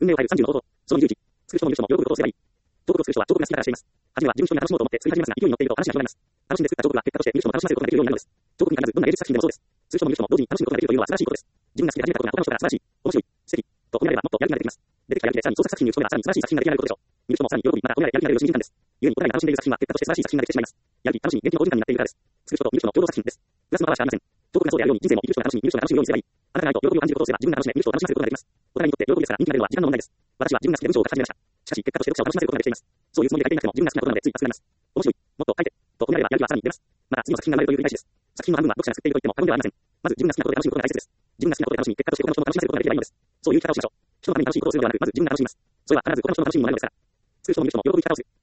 運命を変える30の方法。その21。作る人も見る人も喜ぶことをすればいい。彫刻を作る人は彫刻が好きだからしています。初めは純粋な楽しもうと思って作り始めますが、勢いに乗っていると話が広がります。楽しんで作った彫刻が結果として見る人も楽しませることができるようになるのです。彫刻に限らずどんな芸術作品でもそうです。作る人も見る人も同時に楽しむことができるというのは素晴らしいことです。自分が好きで始めたことが他の人から素晴らしい、面白い、素敵と褒められればもっとやる気が出てきます。出てきたやる気でさらに創作作品に打ち込めばさらに素晴らしい作品が出来上がることでしょう。見る人もさらに喜び、また褒められやる気が出る信じ感です。故にお互いが楽しんでいる作品は結果として素晴らしい作品ができてしまいます。やる気、楽しみ、元気の好循環になっているからです。作る人と見る人の共同作品です。プラスのパワーしかありません。彫刻がそうであるように人生も見る人が楽しみ、見る人が楽しむようにすればいい。あなたが愛と喜びを感じることをすれば自分が楽しめ、見る人を楽しませることができます。お互いにとって喜びですから人気が出るのは時間の問題です。私は自分が好きで文章を書き始めました。しかし結果として読者を楽しませることができています。そういうつもりで書いていなくても自分が好きなことなのでつい熱くなります。面白い、もっと書いて、と褒められればやる気はさらに出ます。また次の作品が生まれるという繰り返しです。作品の半分は読者が作っていると言っても過言ではありません。まず自分が好きなことで楽しむことが大切です。自分が好きなことで楽しみ、結果として他の人も楽しませることができればいいのです。そういう生き方をしましょう。人のために楽しいことをするのではなく、まず自分が楽しみます。それは必ず他の人の楽しみにもなるのですから。作る人も見る人も喜ぶ生き方をする。